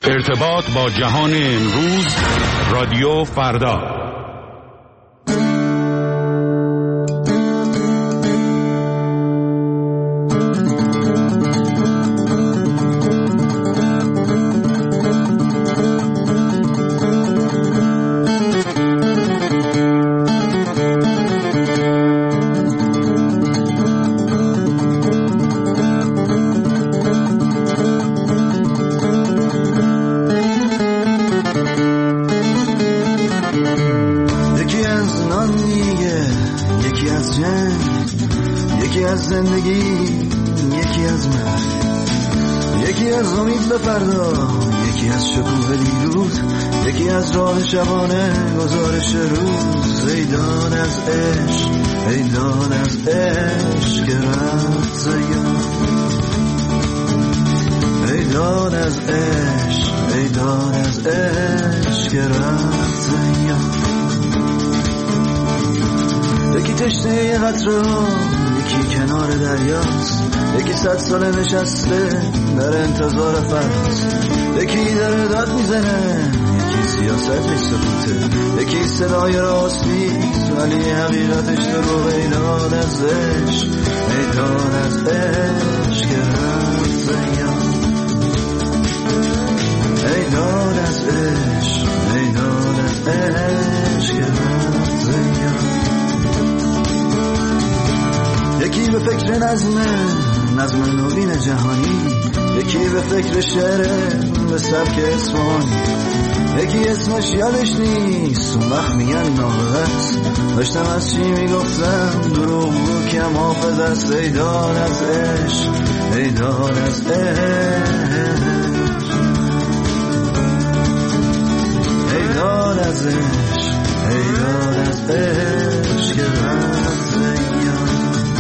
ارتباط با جهان امروز، رادیو فردا. شبانه گزارش روز، ایدان از عشق، ایدان از عشق رفت زیان، ایدان از عشق، ایدان از عشق رفت زیان. یکی تشنه یه قطره ها، یکی کنار دریاست، یکی 100 ساله نشسته در انتظار فراز، یکی داره داد میزنه، سیاستش سکوته، یکی صدای راستیست ولی حقیقتش دروغ. ایدان از عشق، ایدان از عشق رفت زیان، ایدان از عشق، ایدان از عشق رفت زیان. یکی به فکر نظم نوین جهانی، یکی به فکر شعر به سبک اصفهانی، یکی اسمش یادش نیست اون وقت میگن نابغه‌ست، داشتم از چی میگفتم دروغ بود کم حافظ است. ایدان از عشق، ایدان از عشق، ایدان از عشق، ایدان از عشق رفت زیان.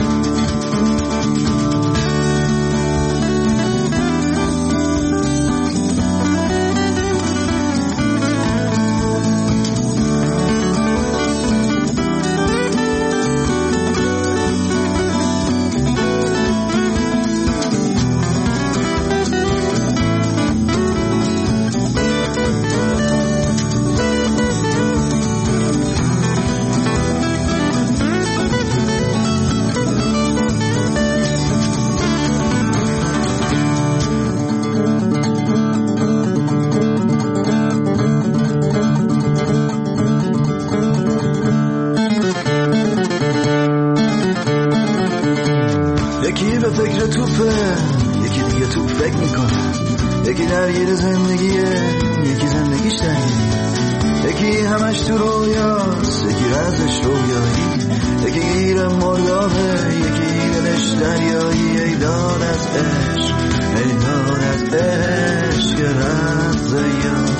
یکی درگیر زندگیه، یکی زندگیش درگیره، یکی همش تو رویاست، یکی رازش رویایی، یکی گیر مردابه، یکی دلش دریایی. ایدان از عشق، ایدان از عشق رفت زیان،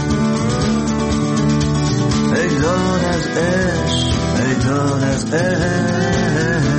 ایدان از عشق، ایدان از عشق.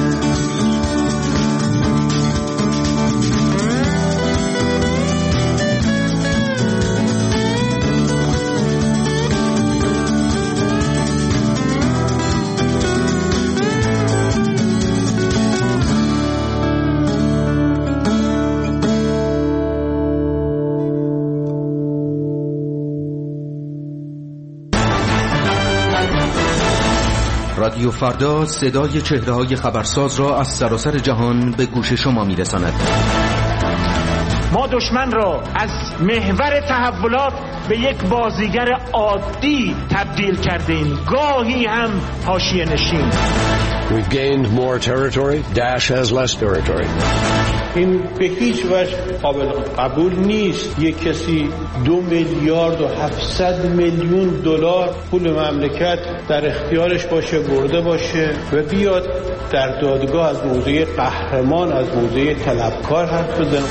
رادیو فردا صدای چهره‌های خبرساز را از سراسر جهان به گوش شما می‌رساند. ما دشمن را از محور تحولات به یک بازیگر عادی تبدیل کردیم، گاهی هم حاشیه‌نشین. We've gained more territory. Daesh has less territory. این به هیچ وجه قابل قبول نیست یک کسی 2,700,000,000 دلار پول مملکت در اختیارش باشه، برده باشه و بیاد در دادگاه از موضع قهرمان، از موضع طلبکار حرف بزنه.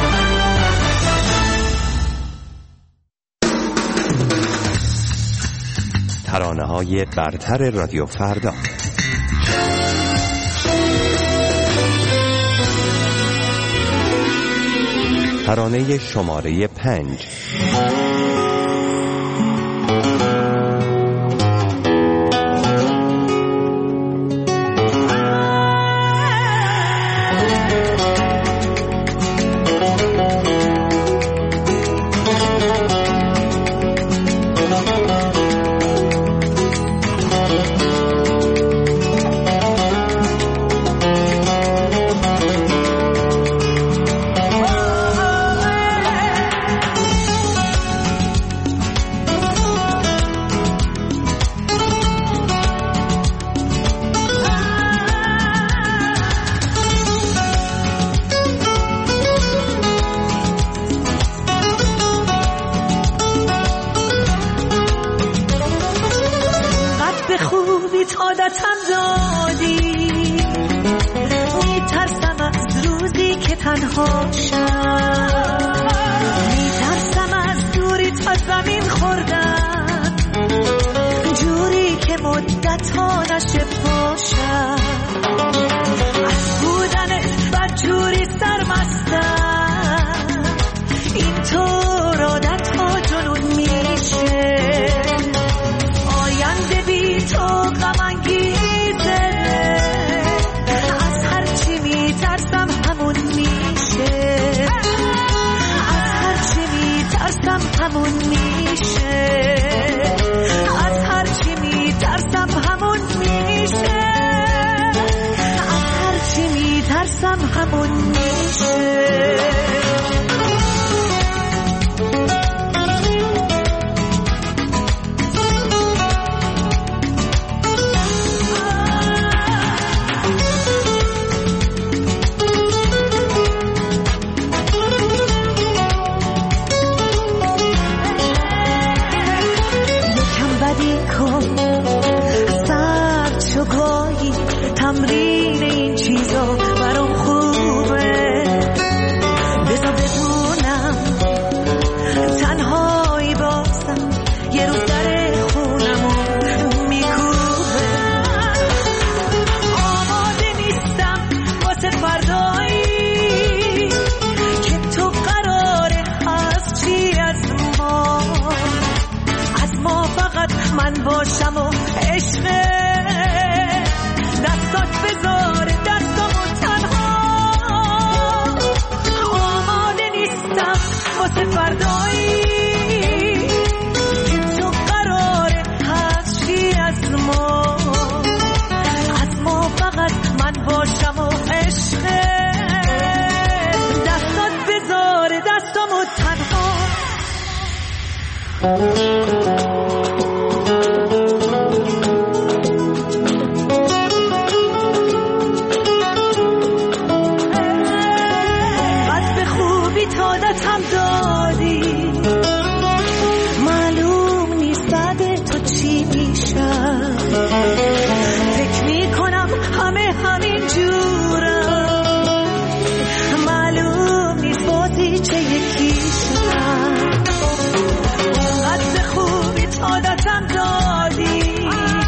ترانه‌های برتر رادیو فردا. ترانه شماره 5. تنهاشم، میترسم از دوری تا زمین خوردن، جوری که مدت ها نشه پاشم، از بودنت بدجوری سرمستم، اینطور عادت ها جنون میشه، آینده بی تو غم انگیزه، از هرچی میترسم همون میشه، از هرچی میترسم همون میشه، از هرچی میترسم همون میشه، از هرچی میترسم همون میشه. تمرین این چیزا برام خوبه، بذار بدونم تنهایی بازم یه روز در خونمو میکوبه، آماده نیستم واسه فردایی که تو قراره هست چی از ما فقط من باشم و عشقه، دستات بذاره دستامو تنها، آماده نیستم واسه فردایی که تو قراره هست چی از ما فقط من باشم و عشقه، دستات بذاره دستامو تنها. هم دادی معلوم نیست بعد تو چی میشم، فکر میکنم همه همین جورم، معلوم نیست بازی چه یکی شدم، قد خوبی عادتم دادی،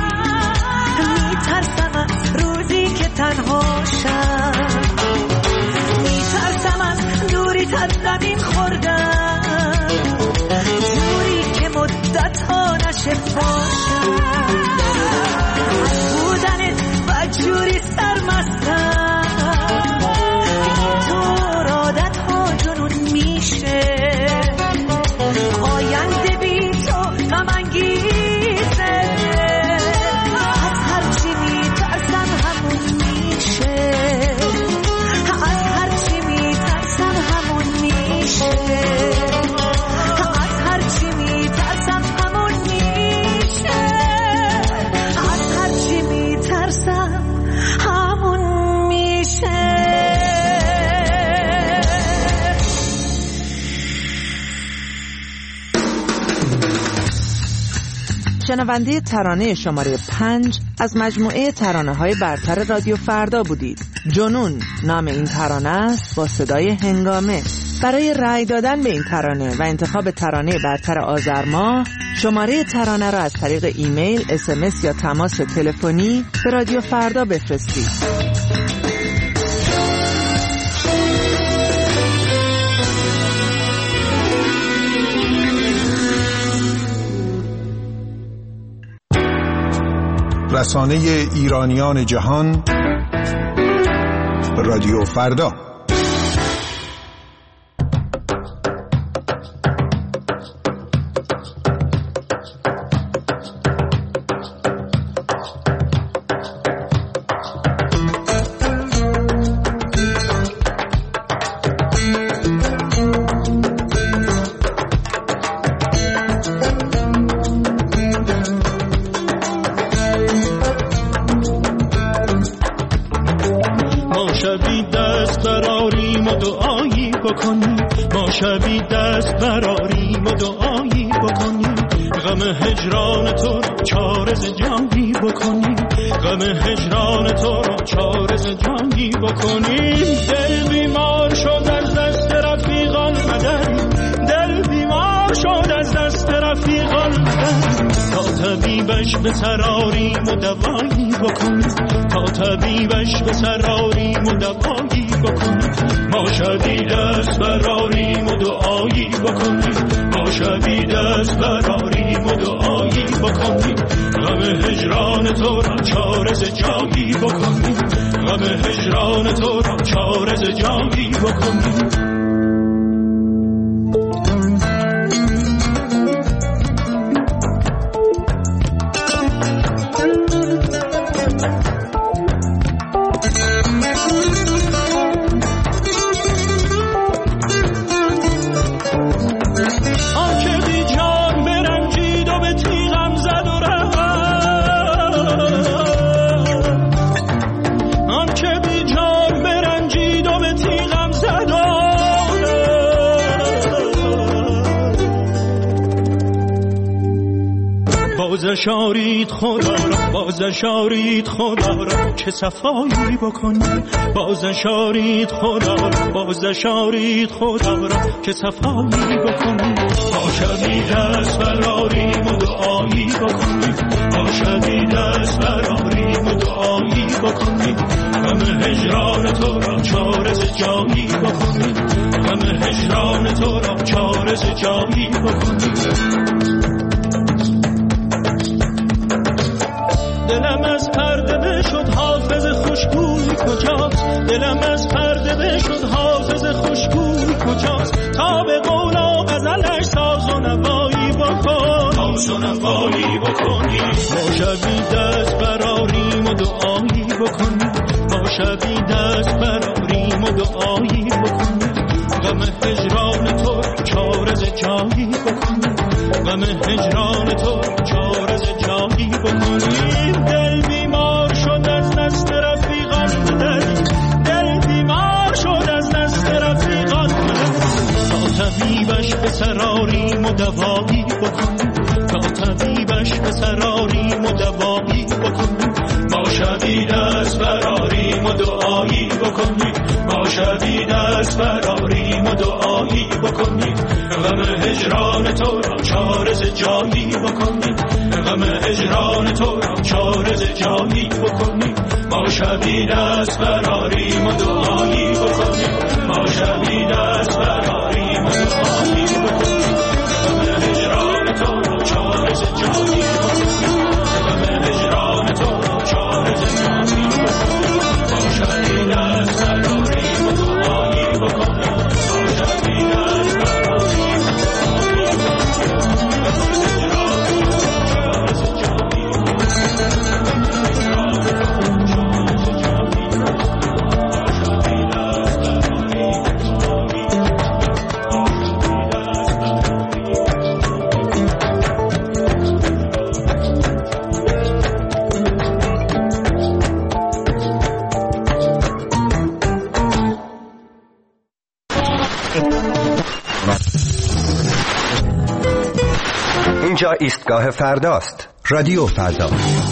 میترسم از روزی که تنهاشم، میترسم از دوری تا زمین خوردن، جوری که مدت ها نشه باشم، بودنت بدجوری سرمستم، اینطور عادت ها جنون میشه، آینده بی تو غم انگیزه، از هرچی میترسم همون میشه، از هرچی میترسم همون میشه، از هرچی میترسم همون میشه، از هرچی میترسم همون میشه. شنونده ترانه شماره 5 از مجموعه ترانه‌های برتر رادیو فردا بودید. جنون نام این ترانه است با صدای هنگامه. برای رأی دادن به این ترانه و انتخاب ترانه برتر آذر ماه، شماره ترانه را از طریق ایمیل، SMS یا تماس تلفنی به رادیو فردا بفرستید. رسانه ایرانیان جهان، رادیو فردا. ما شبی دست براریم و دعایی بکنیم، غم هجران تو را چارز جانی بکنیم، غم هجران تو را چارز جانی بکنیم. دل بیمار شده طبیبش به سراریم و دوایی بکنیم، تا طبیبش به سراریم و دوایی بکنیم. ما شبی دست براریم و دعایی بکنیم، ما شبی دست براریم و دعایی بکنیم. غم هجران تو را چاره ز جایی بکنیم، غم هجران تو را چاره ز جایی بکنیم. بازشارید خدا را، بازشارید خدا را که صفایی بکنیم. بازشارید خدا را، بازشارید خدا را که صفایی بکنیم. ما شبی دست براریم و دعایی بکنیم، ما شبی دست براریم و دعایی بکنیم. غم هجران تو را چاره ز جایی بکنیم، غم هجران تو را چاره ز جایی بکنیم. دلم از پرده بشد حافظ خوشگوی کجاست، دلم از پرده بشد حافظ خوشگوی کجاست. تا به قول و غزلش ساز و نوایی بکن، ساز و نوایی بکنی. ما شبی دست براریم و دعایی بکنیم، ما شبی دست براریم و دعایی بکنیم. غم هجران تو چاره ز جایی بکنیم، غم هجران تو چاره ز جایی بکنیم. دل بیمار شد از دست رفیقان، دل بیمار شد از دست رفیقان. تا طبیبش به سراریم و دوایی بکنیم، تا طبیبش به سراریم و دوایی بکنیم. ما شبی دست براریم و دعایی بکنیم، ما شبی دست براریم و دعایی بکنیم. غم هجران تو را چاره ز جایی بکنیم، غم هجران تو را چاره ز جایی بکنیم. ما شبی دست براریم و دعایی بکنیم، ما شبی دست براریم و دعایی بکنیم. غم هجران تو را چاره ز جایی بکنیم، غم هجران تو را چاره ز جایی بکنیم. ما شبی دست براریم و دعایی بکنیم، ما شبی دست براریم و دعایی اینجا ایستگاه فرداست. رادیو فردا.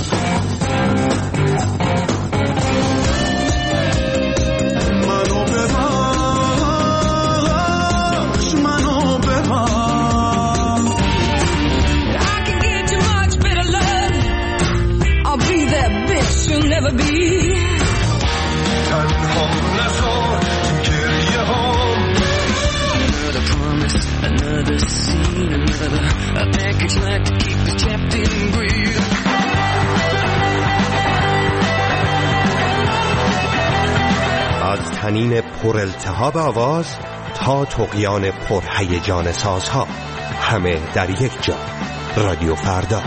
از طنین پر التهاب آواز تا طغیان پر هیجان سازها، همه در یک جا. رادیو فردا.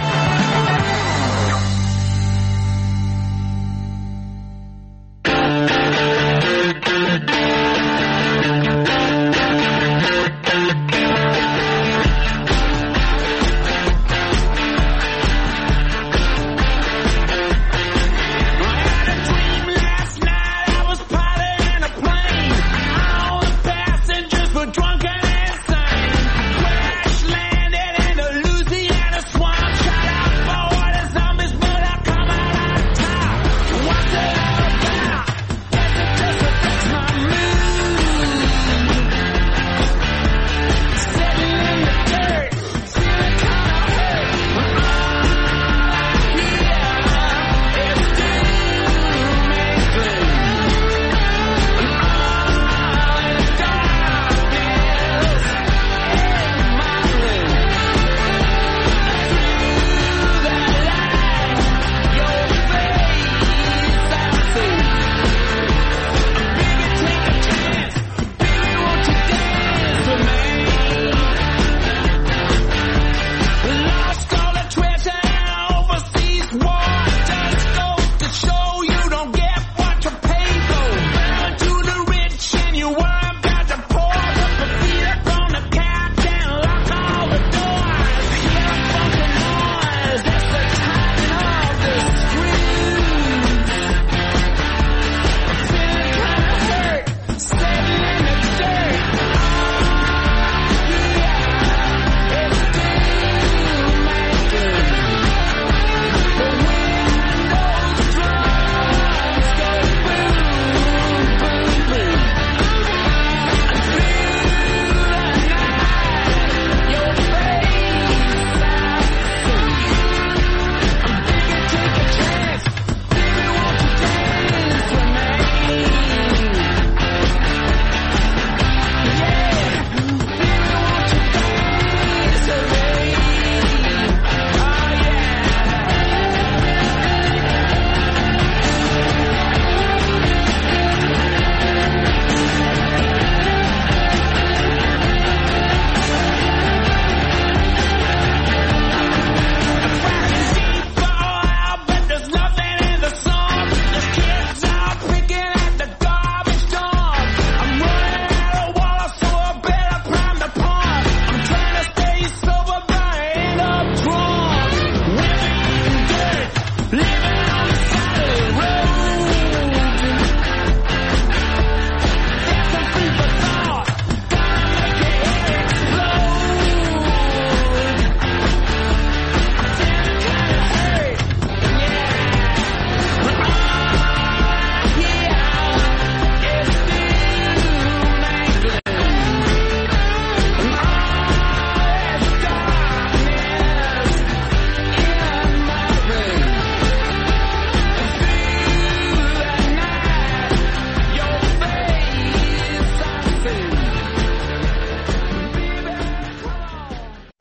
Drunk and insane, crash landed in a Louisiana swamp, shot out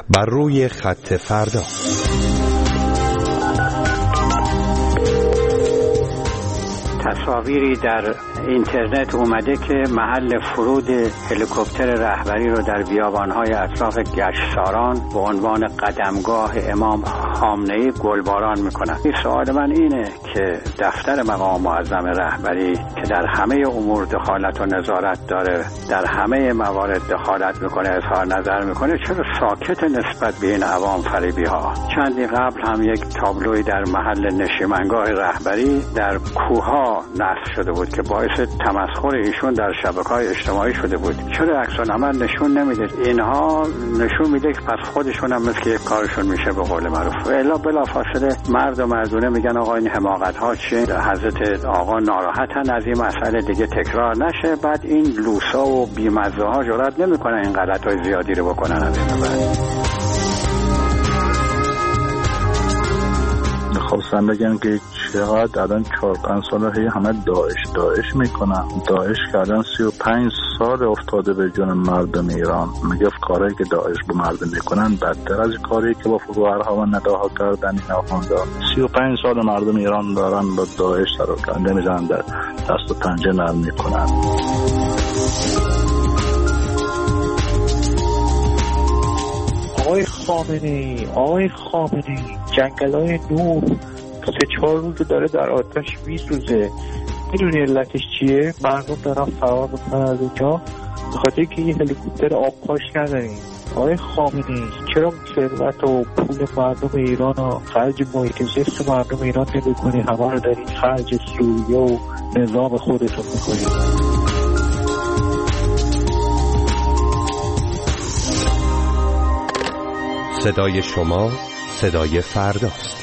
بر روی خط فردا. تصاویری در اینترنت اومده که محل فرود هلیکوپتر رهبری رو در بیابان‌های اطراف گشتساران به عنوان قدمگاه امام خامنه‌ای گلباران میکنن. این سوال من اینه که دفتر مقام معظم رهبری که در همه امور دخالت و نظارت داره، در همه موارد دخالت میکنه، اظهار نظر میکنه، چرا ساکت نسبت به این عوام فریبی ها؟ چندی قبل هم یک تابلوی در محل نشیمنگاه رهبری در کوه‌ها نصب شده بود که باعث تمسخر ایشون در شبکه‌های اجتماعی شده بود. چرا عکس‌العمل نشون نمیده؟ اینها نشون میده که پس خودشون هم مثل یک کارشون میشه به قول معروف. و الا بلافاصله مرد و مردونه میگن آقا این حماقت‌ها چیه؟ حضرت آقا ناراحتن از این مسئله دیگه تکرار نشه. بعد این لوسا و بی‌مزه‌ها جرئت نمیکنن این غلط‌های زیادی رو بکنن از این بعد. خواستم بگم که چقدر الان 4-5 ساله همه داعش میکنن. داعش که الان 35 سال افتاده به جون مردم ایران. میگه کاری که داعش به مردم میکنن بدتر از کاری که با فروهرها و نداها کردن این آخوندا. 35 سال مردم ایران دارن با داعش سر و کنده میزنن، در دست و پنجه نرم میکنن. آقای خامنه‌ای جنگل‌های نور 3-4 روز داره در آتش میسوزه. میدونی علتش چیه؟ مردم دارن فرار میکنن از اونجا به خاطر که یه هلیکوپتر آبپاش نداریم. آقای خامنه‌ای چرا ثروت و پول مردم ایران و خرج محیط زیست مردم ایران نمی‌کنی؟ همه رو دارین خرج سوریه و نظام خودتون می‌کنی. صدای شما صدای فرداست.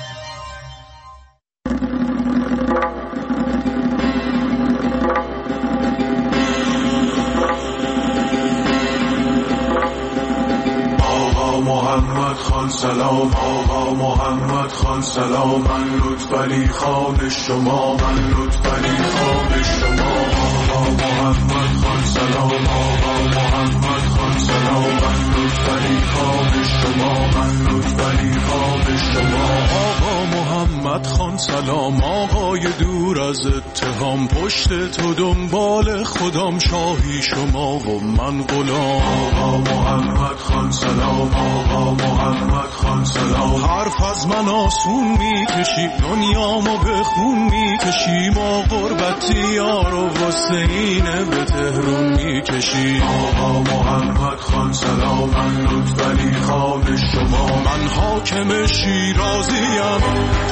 آقا محمد خان سلام، آقا محمد خان سلام، من لطفعلی خان شما، من لطفعلی خان شما. آقا محمد خان سلام، آقا محمد خان سلام، من لطفعلی خان شما، من لطفعلی خان شما. آقا محمد خان سلام، آقای دور از اتهام، پشت تو دنبال خودم، شاهی شما و من غلام. آقا محمد خان سلام، آقا محمد خان سلام، حرف از من آسون میکشی، دنیامو به خون میکشی، ما غربتی یارو واسه اینه به تهرون میکشی. آقا محمد خان سلام، من لطفعلی خان شما، من حاکم شیرازیم،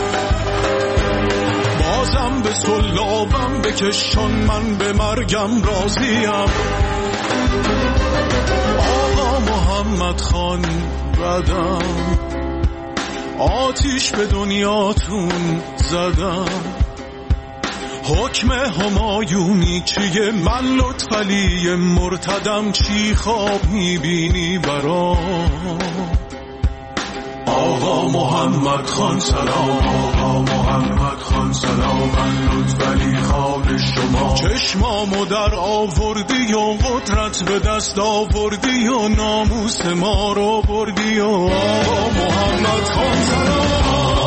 بازم به سلابم بکشان، من به مرگم راضیم. آقا محمد خان بدم، آتیش به دنیاتون زدم، حکم همایونی چیه؟ من لطفعلی مرتدم، چی خواب میبینی برام؟ آقا محمد خان سلام، آقا محمد خان سلام، من لطفعلی خان شما، چشمامو در آوردی و قدرت به دست آوردی و ناموس ما رو بردی و آقا محمد خان سلام،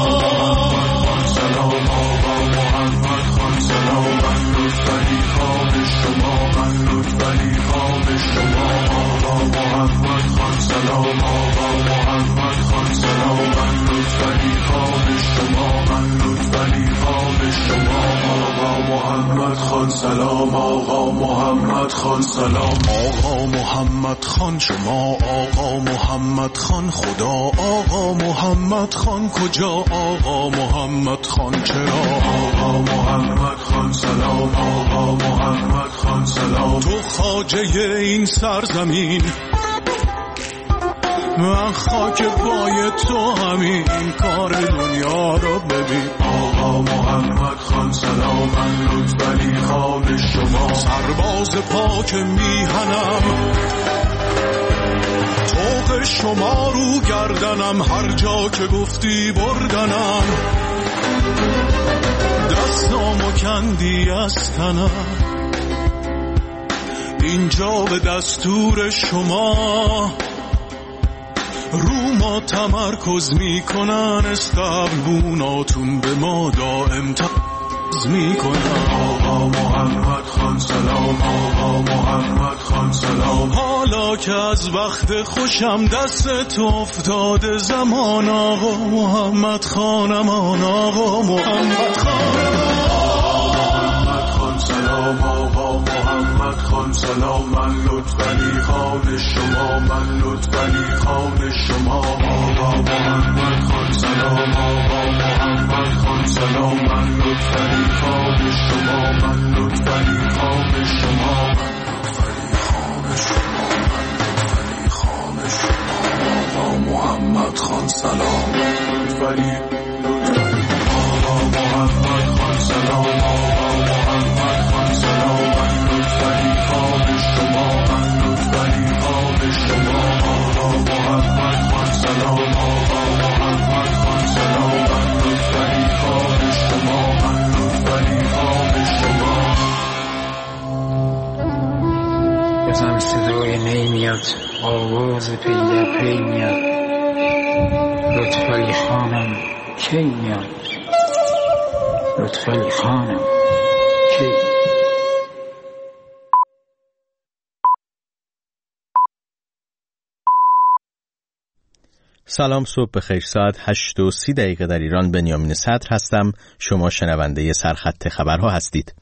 آقا محمد خان سلام، من لطفعلی خان شما، من لطفعلی خان شما. آقا محمد خان سلام، آقا محمد خان سلام، من لطفعلی خان شما، من لطفعلی خان شما. آقا محمد خان سلام، آقا محمد خان سلام، آقا محمد خان شما، آقا محمد خان خدا، آقا محمد خان کجا، آقا محمد خان چرا؟ آقا محمد خان سلام، آقا محمد خان سلام، تو خواجه این سرزمین، من خاک پای تو همین کار دنیا رو ببین. آقا محمد خان سلام، من لطفعلی خان شما، سرباز پاک میهنم، طوق شما رو گردنم، هر جا که گفتی بردنم، دستامو کندی از تنم، اینجا به دستور شما رو ما تمرکز میکنن، استقبوناتون به ما دائم میکنن. آقا محمد خان سلام، آقا محمد خان سلام. حالا که از وقت خوشم دست افتاده زمان، آقا محمد خانمان، آقا محمد خانمان. سلام آقا محمد خان سلام، من لطفعلی خان شما، من لطفعلی خان شما. آقا محمد خان سلام، آقا محمد خان سلام، من لطفعلی خان شما، من لطفعلی خان شما، لطفعلی خان شما، لطفعلی خان شما. آقا محمد خان سلام، لطفعلی آقا محمد خان سلام، آقا محمد خان سلام، من لطفعلی خان شما، من لطفعلی خان شما. آقا محمد خان سلام، آقا محمد خان سلام، من لطفعلی خان شما، من لطفعلی خان شما. بزن صدای نمیاد، آواز پی در پی میاد، لطفعلی خانم کی میاد، لطفعلی خانم کی. سلام، صبح بخیر. ساعت 8:30 در ایران. بنیامین صدر هستم. شما شنونده سرخط خبرها هستید.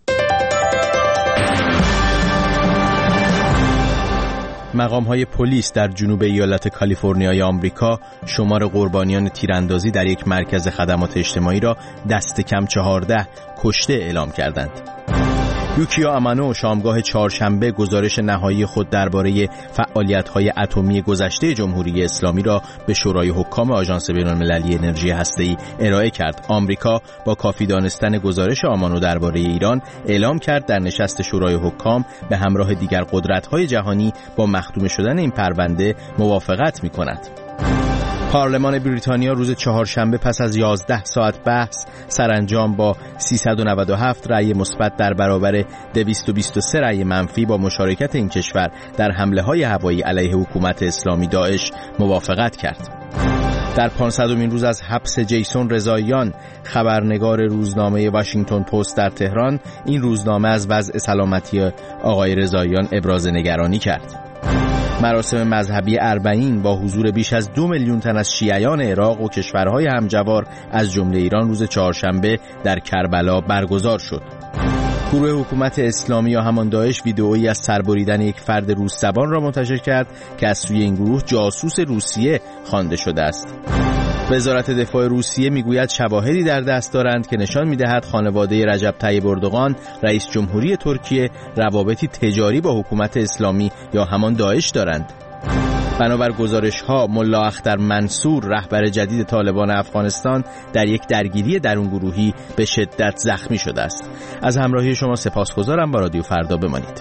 مقام‌های پلیس در جنوب ایالت کالیفرنیای آمریکا شمار قربانیان تیراندازی در یک مرکز خدمات اجتماعی را دست کم 14 کشته اعلام کردند. یوکیا امانو شامگاه چهارشنبه گزارش نهایی خود درباره فعالیت‌های اتمی گذشته جمهوری اسلامی را به شورای حکام آژانس بین‌المللی انرژی هسته‌ای ارائه کرد. آمریکا با کافی دانستن گزارش امانو درباره ایران اعلام کرد در نشست شورای حکام به همراه دیگر قدرت‌های جهانی با مختوم شدن این پرونده موافقت می‌کند. پارلمان بریتانیا روز چهارشنبه پس از 11 ساعت بحث سرانجام با 397 رأی مثبت در برابر 223 رأی منفی با مشارکت این کشور در حمله‌های هوایی علیه حکومت اسلامی داعش موافقت کرد. در 500مین روز از حبس جیسون رضاییان، خبرنگار روزنامه واشنگتن پست در تهران، این روزنامه از وضع سلامتی آقای رضاییان ابراز نگرانی کرد. مراسم مذهبی اربعین با حضور بیش از 2 میلیون تن از شیعیان عراق و کشورهای همجوار از جمله ایران روز چهارشنبه در کربلا برگزار شد. گروه حکومت اسلامی یا همان داعش ویدئویی از سربریدن یک فرد روس زبان را منتشر کرد که از سوی این گروه جاسوس روسیه خوانده شده است. وزارت دفاع روسیه میگوید شواهدی در دست دارند که نشان میدهد خانواده رجب طیب اردوغان رئیس جمهوری ترکیه روابطی تجاری با حکومت اسلامی یا همان داعش دارند. بنابر گزارش‌ها ملا اختر منصور رهبر جدید طالبان افغانستان در یک درگیری درونگروهی به شدت زخمی شده است. از همراهی شما سپاسگزارم. با رادیو فردا بمانید.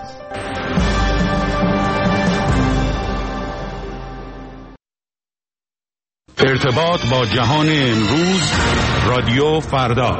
ارتباط با جهان امروز، رادیو فردا.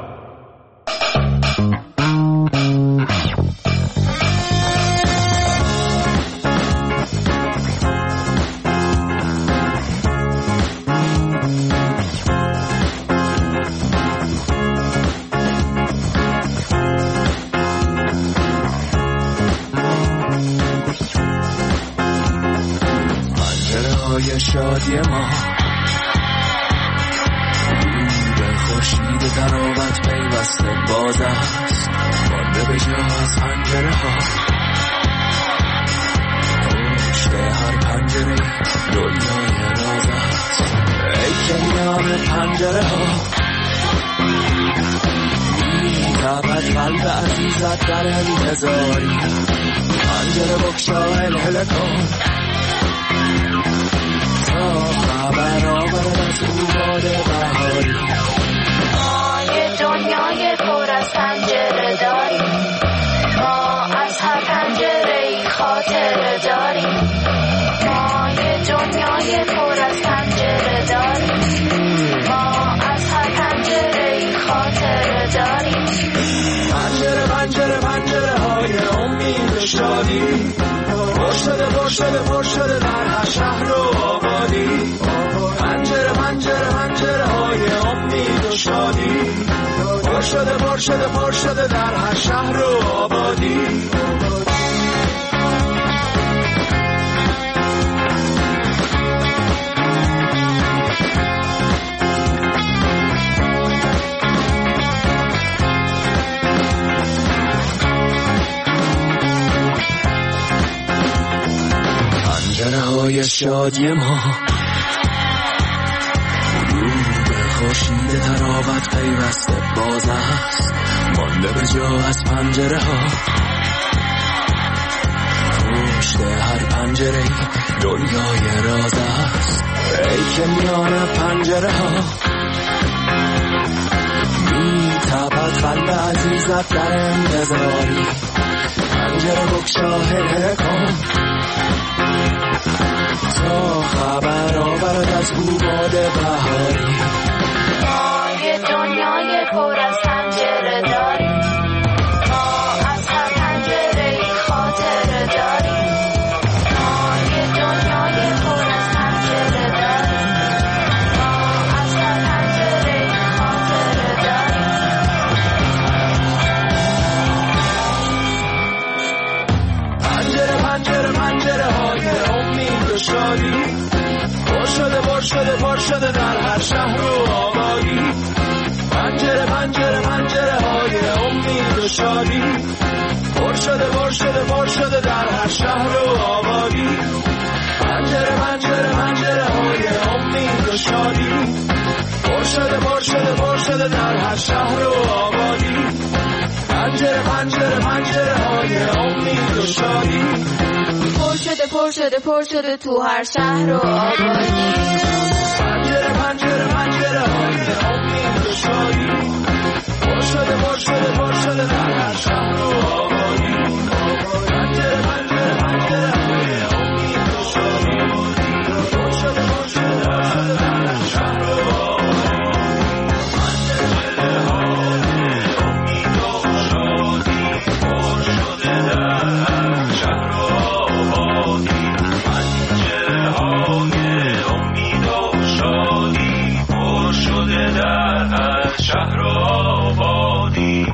پنجره‌های شادی ما خورشید تراوت پیوسته باز است، مانده به جا از پنجره ها. پشت هر پنجره دنیای راز است، ای که میان پنجره ها می‌تابد قلب عزیزت در انتظاری. پنجره بگشا الهله کن تا خبر آورد از او باد بهاری. دنیای پر از پنجره داریم، ما از هر پنجره‌ای خاطره داریم. ما یه دنیای پر از پنجره داریم، ما از هر پنجره‌ای خاطره داریم. پنجره پنجره پنجره های امید شادی، پر شده در هر شهر و آبادی. پر شده در هر شهر و آبادی. پنجره‌های شادی ما خورشید تراوت پیوسته باز است، مانده به جا از پنجره ها. پشت هر پنجره دنیای راز است، ای که میان پنجره ها میتابد قلب عزیزت در انتظاری. پنجره بگشا کن تا خبر آورد از باد بهاری. دنیای پر از پنجره داریم، ما از هر پنجره خاطره داریم. ما یه دنیای پر از پنجره داریم، ما از هر پنجره خاطره داریم. پنجره پنجره پنجره های امید و شادی، پر شده در هر شهر و آبادی. پنجره پنجره پنجره های امید و شادی، پر شده در هر شهر و آبادی. پنجره پنجره پنجره های امید و شادی، پر شده در هر شهر و آبادی. پنجره پنجره پنجره های امید و شادی، پر شده تو هر شهر و آبادی. پنجره پنجره پنجره های امید و شادی، پر شده در هر شهر و آبادی. پنجره پنجره پنجره های امید و شادی، پر شده در هر شهر و آبادی. پنجره های امید و شادی، پر شده در هر شهر و آبادی. پنجره های امید و شادی، پر شده در هر شهر و آبادی.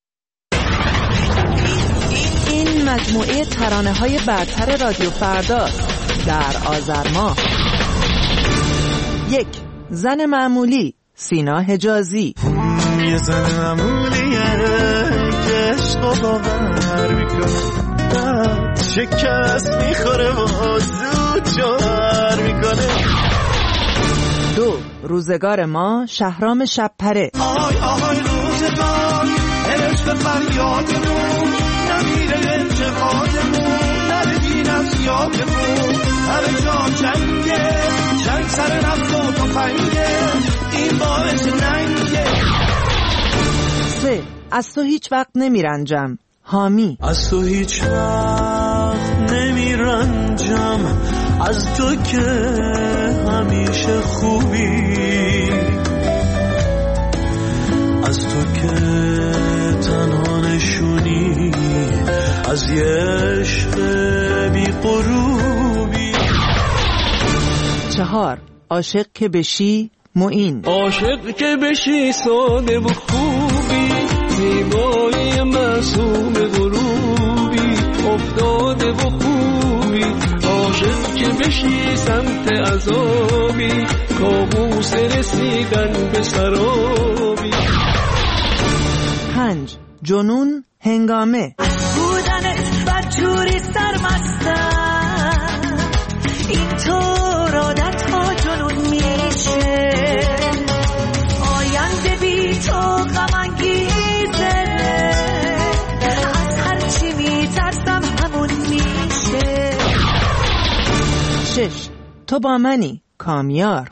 این مجموعه ترانه‌های برتر رادیو فردا در آذر ماه. 1. زن معمولی، سینا حجازی. یه زن معمولیه که عشقو باور میکنه، شکست میخوره و زود جوهر میکنه. 2. روزگار ما، شهرام شبپره. آهای روزگار، عشق فریادمون نمیره انتقادمون، نردین از یادمون. همه جا جنگ سر نفت و تفنگه، این باعث ننگه. 3. از تو هیچ وقت نمیرنجم، حامی. از تو هیچ وقت نمیرنجم، از تو که همیشه خوبی، از تو که تنها نشونی از یه عشق بی غروبی. 4. عاشق که بشی، معین. عاشق که بشی ساده و خوبی، زیبایی معصوم غروبی، افتاده و خوبی. عاشق که بشی سمت عذابی، کابوس رسیدن به سرابی. 5. جنون هنگامه. بودنت بدجوری سرمستم، این طور عادت ها جنون میشه. آینده بی تو غم انگیزه، از هرچی میترسم همون میشه. 6. تو با منی، کامیار.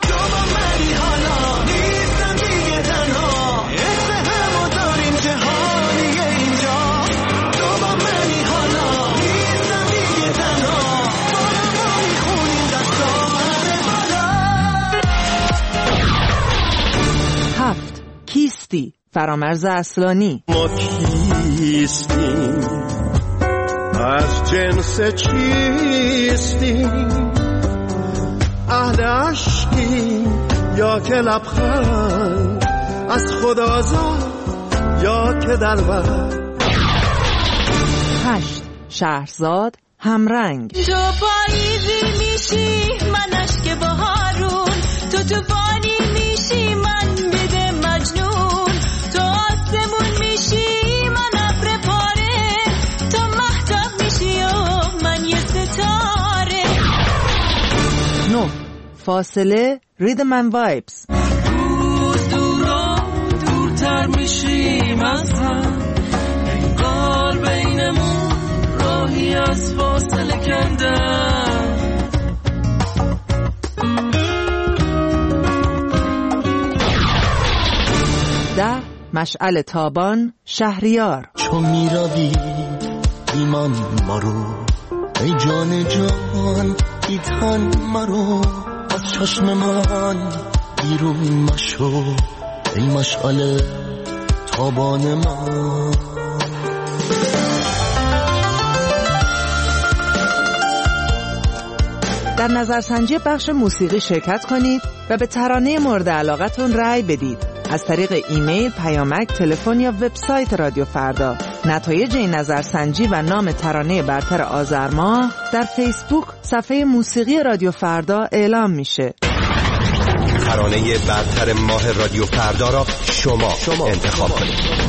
کیستی، فرامرز اصلانی. ما کیستیم، از جنس چیستیم، اهل عشقیم یا که لبخند از خدا زد یا که دلبر. 8. شهرزاد همرنگ. تو پاییزی میشی من اشک بهارون، تو طوفانی میشی من بده مجنون، تو آسمون میشی من ابر پاره، تو مهتاب میشی و من یه ستاره. 9. فاصله ریدم اند وایبز. روز دورتر میشیم از هم، انگار بینمون راهی از فاصله کندم. 10. مشعل تابان شهریار. چون میروی ایمان مرو، ای جان جان ای تن مرو، از چشم من بیرون مشو، ای مشعل تابان من. در نظرسنجی بخش موسیقی شرکت کنید و به ترانه مورد علاقتون رأی بدید. از طریق ایمیل، پیامک، تلفن یا وبسایت رادیو فردا. نتایج این نظرسنجی و نام ترانه برتر آذر ماه در فیسبوک صفحه موسیقی رادیو فردا اعلام میشه. ترانه برتر ماه رادیو فردا را شما انتخاب کنید.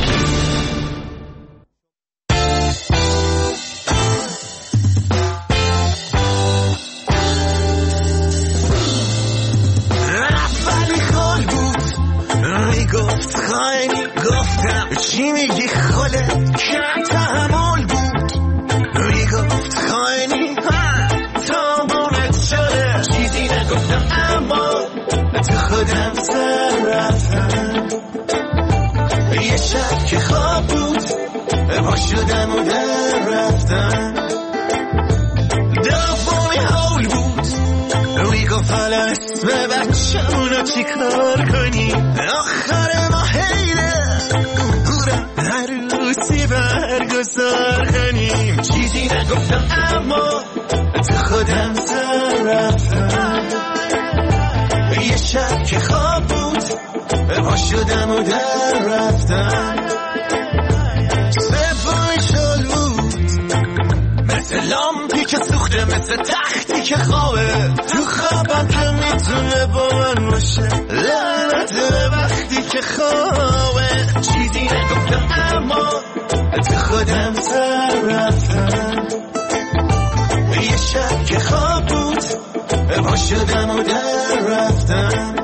چی میگی خاله کم تحمل بود، میگفت خواهنی تابونت شده، چیزی نگفتم اما تو خودم سر رفتم. یه شب که خواب بود پا شدم و در رفتم، دومی حول بود، میگفت حالا اسم بچه‌مونو چی کار کنی، آخر ما حیله عروسی برگزار کنیم. چیزی نگفتم اما تو خودم سر رفتم. یه شب که خواب بود پا شدم و در رفتم، سبای شل بود مثل لامپی که سوخته، مثل تختی که خوابه تو خوابم که میتونه با من باشه، لعنت وقتی که خوابه. چیزی نگفتم اما تو خودم سر رفتم. یه شب که خواب بود پا شدم و در رفتم.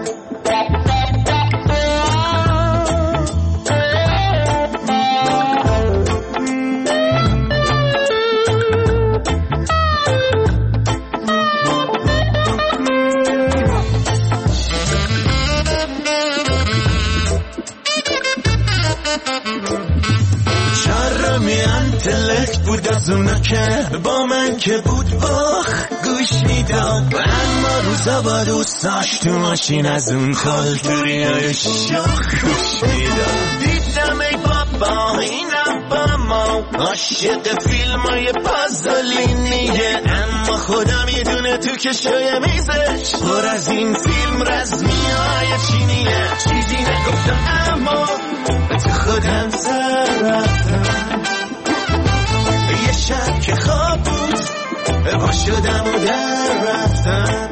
انتلکت بود از اونا که با من که بود گوش میداد، اما روزا با دوستاش تو ماشین از اون خالتوری های شاخ گوش میداد. دیدم ای بابا اینم با ما عاشق فیلم های پازلینیه، اما خدا میدونه تو کشوی میزش پر از این فیلم رزمی های چینیه. چیزی نگفتم اما تو خودم سر رفتم. یه شب که خواب بود پا شدم و در رفتم.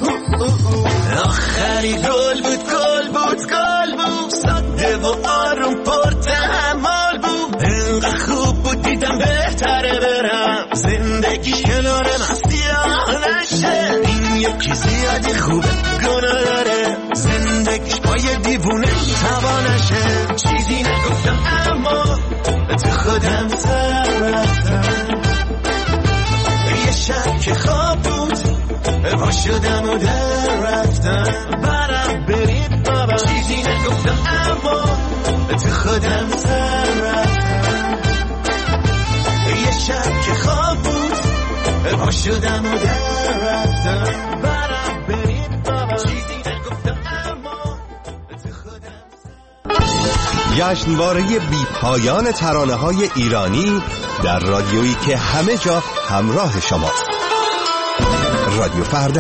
آخری گل بود ساده و آروم پر تحمل بود، انقدر خوب بود دیدم بهتره برم زندگیش کنار من سیاه نشه. این یکی زیادی خوبه گناه داره، زندگیش با یه دیوونه توانشه. چیزی نگفتم اما تو خودم سر رفتم. یه شب که خواب بود پا شدم و در رفتم. برم بریم بابا، چیزی نگفتم اما تو خودم سر رفتم. یه شب که خواب بود پا شدم و در رفتم. برم بریم بابا، چیزی نگفتم اما تو خودم سر. جشنواره بی پایان ترانه‌های ایرانی در رادیویی که همه جا همراه شماست. رادیو فردا.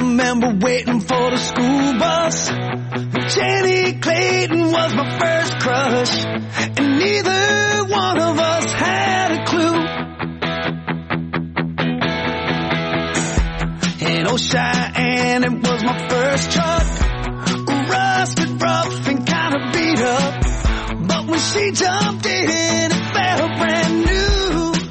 remember waiting for the school bus. Jenny Clayton was my first crush, and neither one of us had a clue. And oh, Cheyenne, it was my first truck, rusted, rough, and kind of beat up. But when she jumped in, it felt brand new.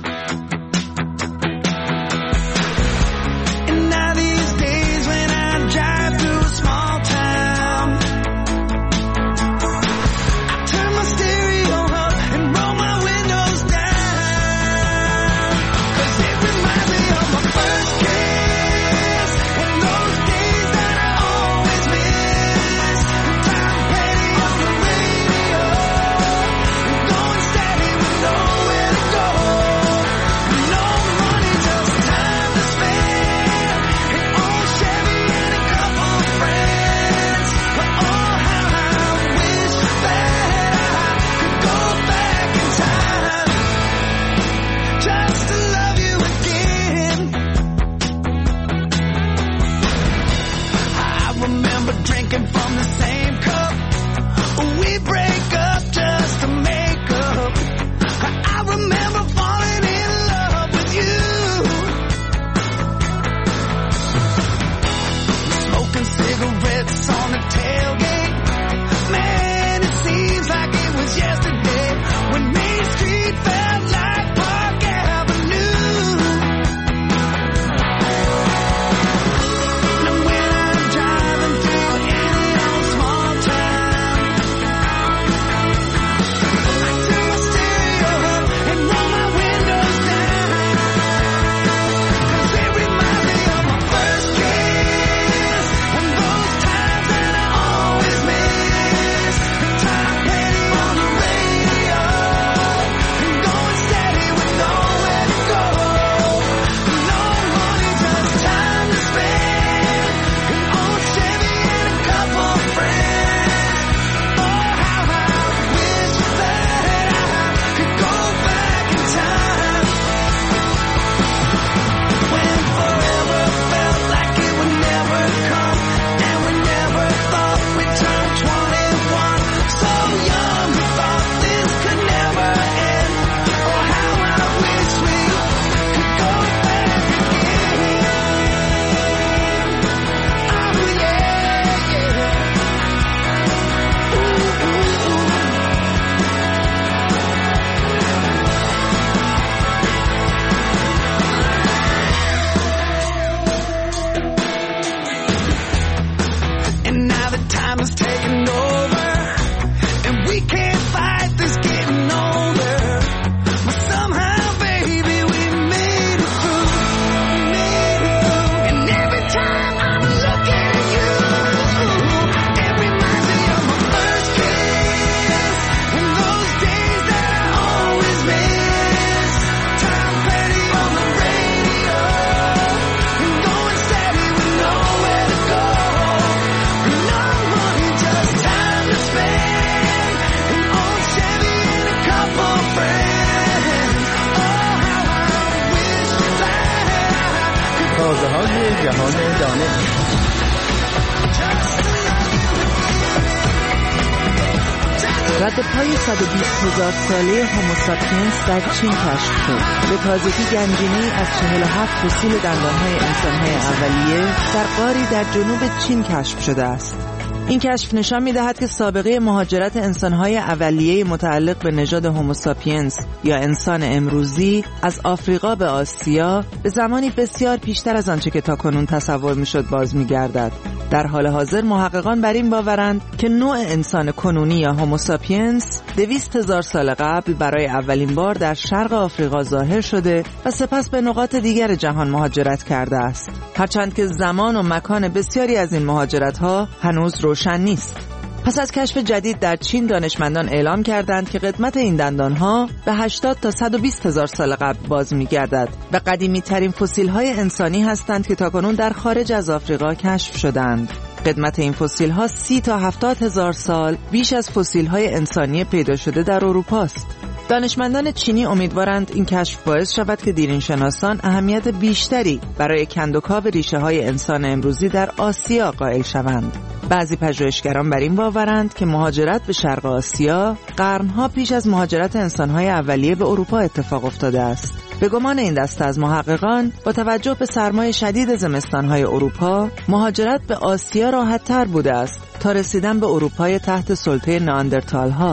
And now these days when I drive through a small town, I turn my stereo up and roll my windows down, 'cause it reminds me of my first kiss and those days that I always miss. Tom Petty on the radio, going steady with nowhere to go. No money, just time to spend. An old Chevy and a couple of friends. But oh, how I wish that I could go back in time, just to love you again. I remember drinking from the same cup. We break up just to make up. I remember falling in love with you. Smoking cigarettes on the tailgate. Man, it seems like it was yesterday when Main Street felt like Park Avenue. And when I'm driving through any old small town, I turn my stereo up and roll my windows down, 'cause it reminds me of my first kiss and those times that I always miss. Tom Petty on the radio, and going steady with nowhere to go. No money, just time to spend. An old Chevy and a couple of friends. Oh, how I wish that I could go back in time, when forever felt like it would never come, and we never thought we'd turn 21. So young, we thought this could never end. Oh, how I wish we could go back again. Oh, yeah, yeah. Ooh, ooh, ooh. And now the time is taking over, and we can't fight this getting older. But somehow, baby, we made it through. And every time I'm looking at you, it reminds me of my first kiss and those days that I always miss. Tom Petty on the radio, and going steady with nowhere to go. No money, just time to spend. An old Chevy and a couple of friends. Oh, how I wish that تازه‌های جهان دانش. رد پای 120,000 ساله هوموساپینس در چین کشف شد. به تازگی گنجینه‌ای از 47 فسیل دندان‌های انسان‌های اولیه در غاری در جنوب چین کشف شده است. این کشف نشان می‌دهد که سابقه مهاجرت انسان‌های اولیه متعلق به نژاد هوموساپینس یا انسان امروزی از آفریقا به آسیا به زمانی بسیار پیشتر از آنچه که تاکنون تصور می‌شد باز می‌گردد. در حال حاضر محققان بر این باورند که نوع انسان کنونی یا هوموساپینس 200,000 سال قبل برای اولین بار در شرق آفریقا ظاهر شده و سپس به نقاط دیگر جهان مهاجرت کرده است. هرچند که زمان و مکان بسیاری از این مهاجرت‌ها هنوز روشن نیست. پس از کشف جدید در چین دانشمندان اعلام کردند که قدمت این دندانها به 80 تا 120,000 سال قبل باز می‌گردد و قدیمی ترین فسیل‌های انسانی هستند که تاکنون در خارج از آفریقا کشف شدند. قدمت این فسیل‌ها 30 تا 70,000 سال بیش از فسیل‌های انسانی پیدا شده در اروپا است. دانشمندان چینی امیدوارند این کشف باعث شود که دیرینشناسان اهمیت بیشتری برای کندوکاو ریشه‌های انسان امروزی در آسیا قائل شوند. بعضی پژوهشگران بر این باورند که مهاجرت به شرق آسیا قرنها پیش از مهاجرت انسان‌های اولیه به اروپا اتفاق افتاده است. به گمان این دسته از محققان، با توجه به سرمای شدید زمستان‌های اروپا، مهاجرت به آسیا راحت‌تر بوده است تا رسیدن به اروپای تحت سلطه نئاندرتال‌ها.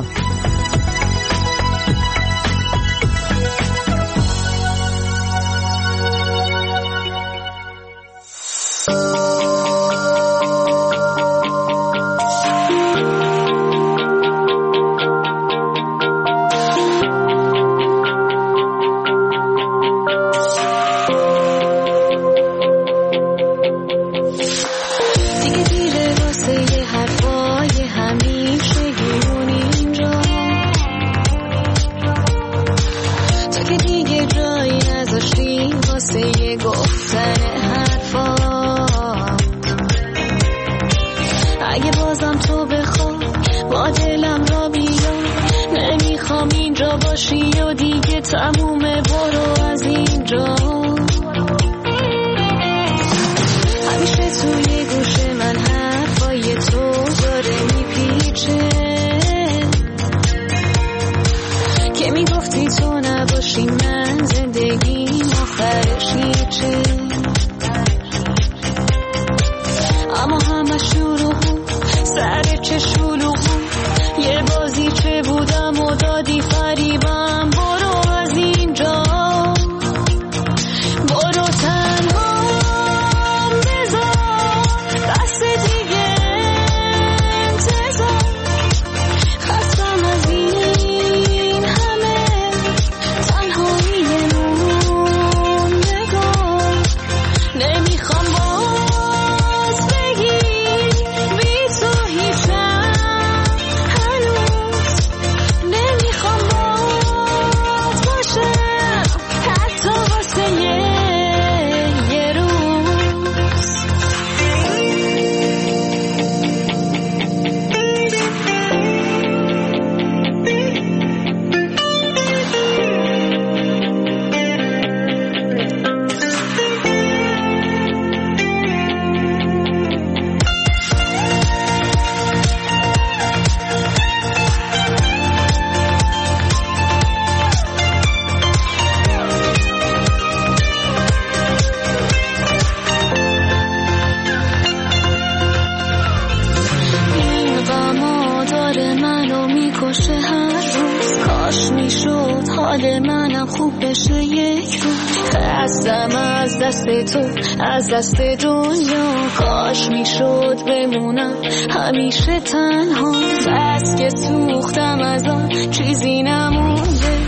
از دست دنیا کاش میشد بمونم همیشه تنها، بس که سوختم از آن چیزی نمونده،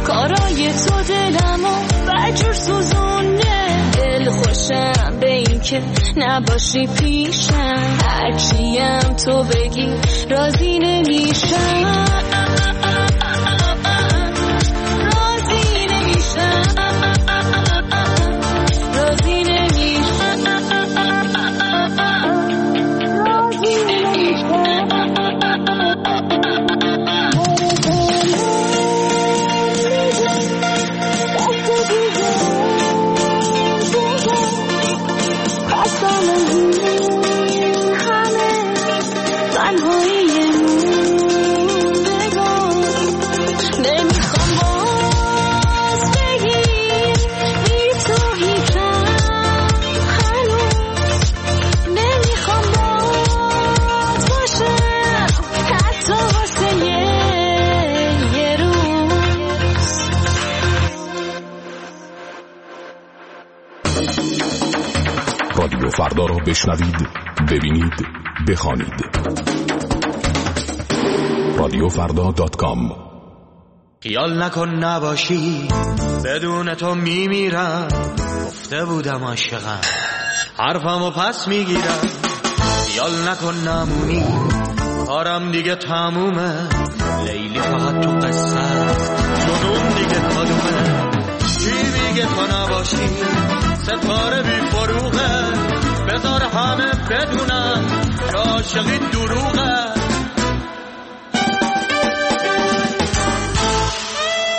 کارای تو دلمو بجور سوزونده، دل خوشم به این که نباشی پیشم، هرچیم تو بگی راضی نمیشم، رادیو فردا را بشنوید، ببینید، بخوانید. رادیوفردا.com. خیال نکن نباشی، بدون تو میمیرم، گفته بودم عاشقم، حرفمو پس میگیرم، خیال نکن نمونی، کارم دیگه تمومه، لیلی فقط تو قصه، جنون دیگه کدومه، کی میگه تو نباشی، ستاره بی فروغه، بذار همه بدونم که عاشقی دروغه.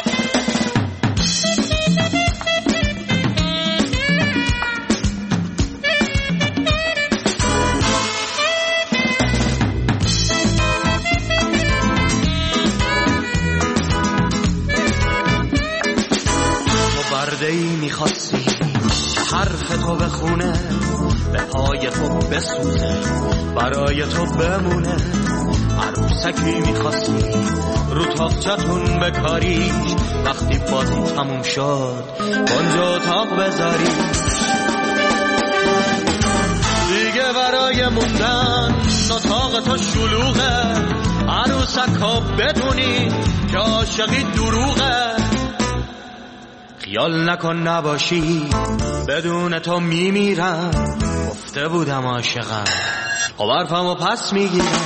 برده‌ای می‌خواستی که حرف تو بخونه، به پای تو بسوزه، برای تو بمونه. عروسکی می‌خواستی رو تاقچتون بکاریش، وقتی بازی تموم شد اونجا اتاق بذاریش. دیگه برای موندن اتاق تو شلوغه، عروسکا بدونی که عاشقی دروغه. خیال نکن نباشی بدون تو میمیرم، گفته بودم عاشقم خب حرفمو پس میگیرم.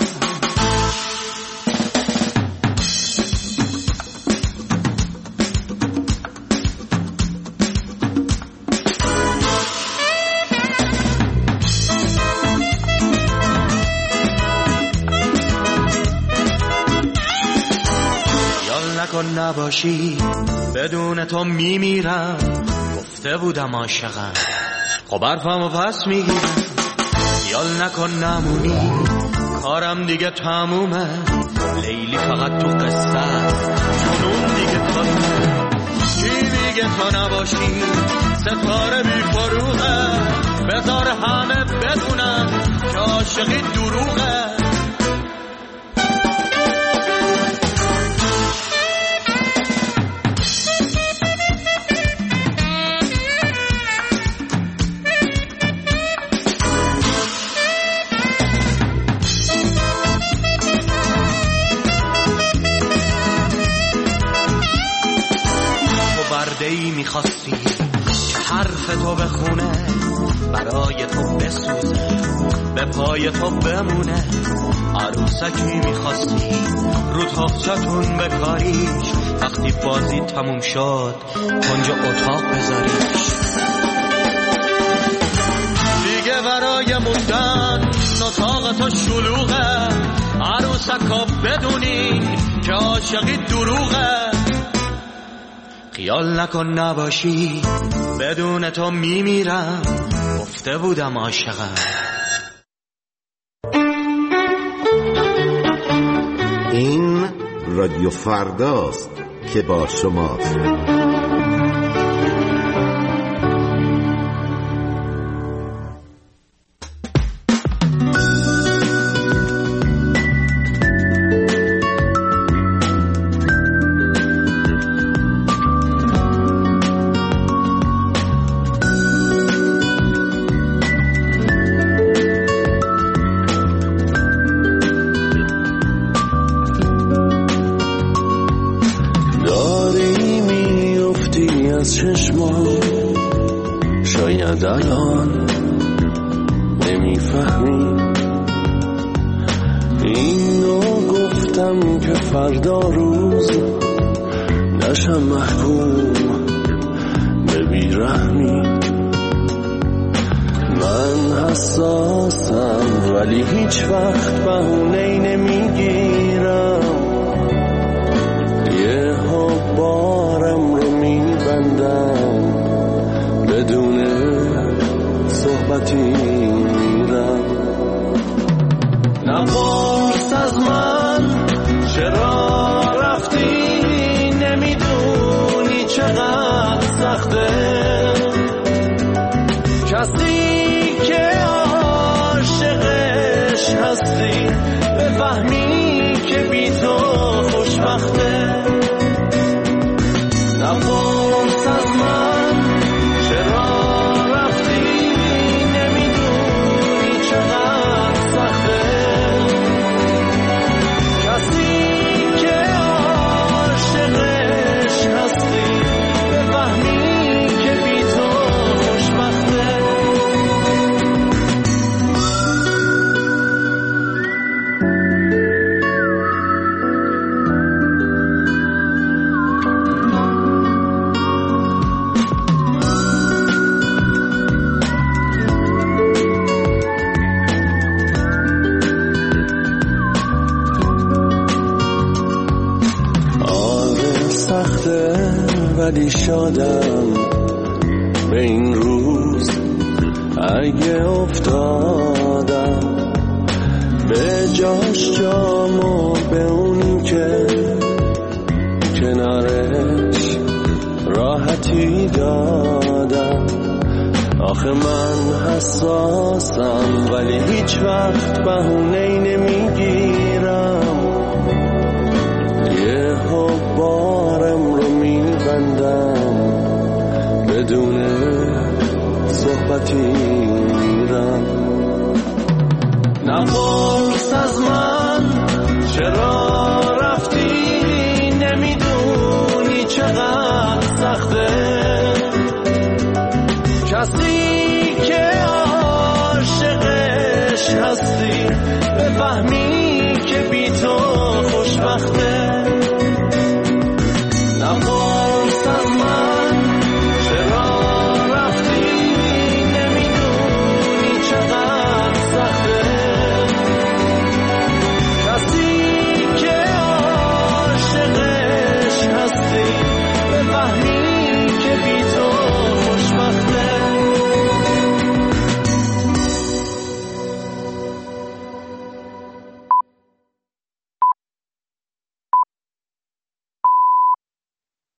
نباشی بدون تو میمیرم، گفته بودم عاشقم خب حرفمو پس میگیرم. خیال نکن نمونی کارم دیگه تمومه، لیلی فقط تو قصه جنون دیگه تمومه. کی میگه تو نباشی ستاره بی فروغه، بذار همه بدونم که عاشقی دروغه. برده‌ای می‌خواستی که حرف تو بخونه، برای تو بسوزه، به پای تو بمونه. عروسکی می‌خواستی رو تاقچتون بکاریش، وقتی بازی تموم شد کنج اتاق بذاریش. دیگه برای موندن اتاق تو شلوغه، عروسکا بدونین که عاشقی دروغه. خیال نکن نباشی بدون تو میمیرم، گفته بودم عاشقم. این رادیو فرداست که با شماست. الان نمیفهمی اینو گفتم که فردا روز نشم محکوم به بیرحمی. من حساسم ولی هیچ وقت بهونه‌ای نمیگیرم، یه بارم رو میبندم بدون صحبتی میرم. نپرس از من چرا رفتی، نمیدونی چقدر سخته کسی که عاشقش هستی بفهمی که بی تو خوشبخته. نپرس از من چرا رفتی، نمیدونی چقدر سخته کسی که عاشقش هستی بفهمی که بی تو خوشبخته. ولی شادم به این روز اگه افتادم به جاش جامو به اونی که کنارش راحت راحتی دادم. آخه من حساسم ولی هیچ وقت بهونه‌ای نمیگیرم. یه بارم رو میبندم بدون صحبتی میرم. نپرس از من چرا رفتی، نمیدونی چقدر سخته. کسی که عاشقش هستی بفهمی که بی تو خوشبخته.